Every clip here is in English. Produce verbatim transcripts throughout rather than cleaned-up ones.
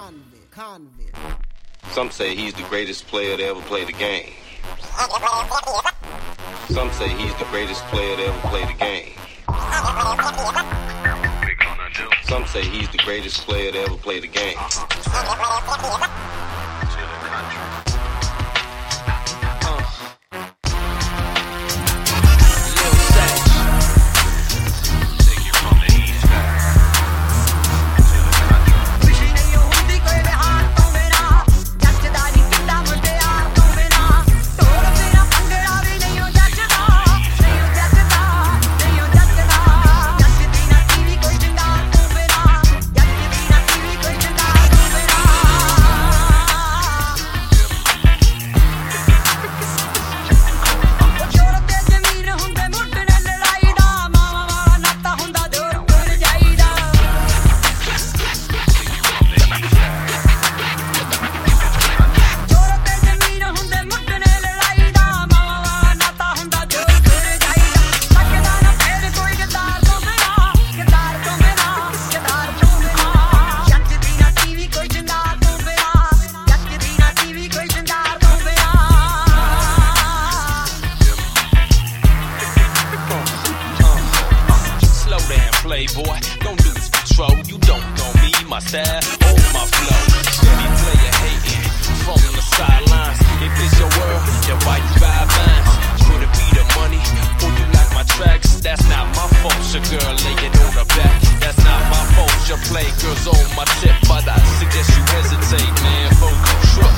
convict, convict. Some say he's the greatest player to ever play the game. Some say he's the greatest player to ever play the game. Some say he's the greatest player to ever play the game. Playboy, don't lose control. You don't know me, my style, or my flow. Steady player hating from the sidelines. If it's your world, then why you five lines? Could it be the money, or you like my tracks? That's not my fault. Your girl laying on her back. That's not my fault. Your play girls on my tip, but I suggest you hesitate, man. For you trip.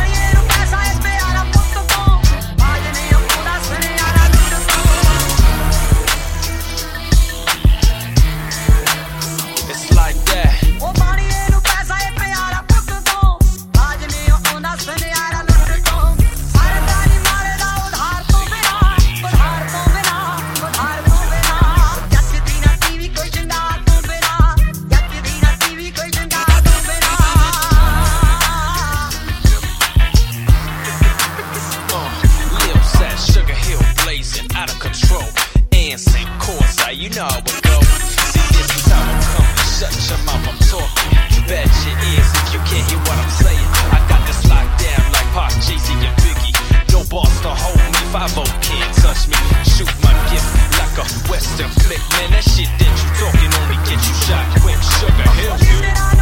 Out of control, and same course, you know how it go. See, this is how I'm coming. Shut your mouth, I'm talking. Bet your ears if you can't hear what I'm saying. I got this locked down like Pac, Jay-Z, and Biggie. No boss to hold me, five oh can't touch me. Shoot my gift like a western flick, man. That shit that you talking only get you shot quick. Sugar Hill, you.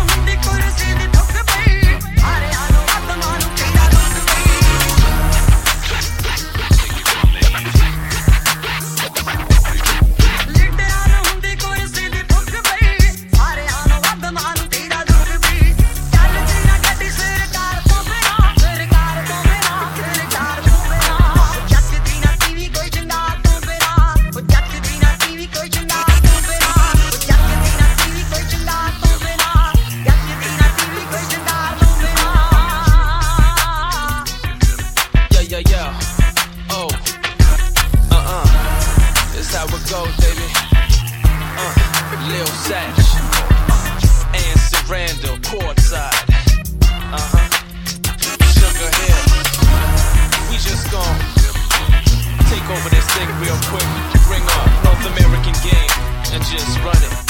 Yeah, yeah, oh, uh-uh, this how it goes, baby, uh, Lil Satch, Anson Randall, courtside, uh-huh, Sugar Hill, we just gon' take over this thing real quick, bring up North American game, and just run it.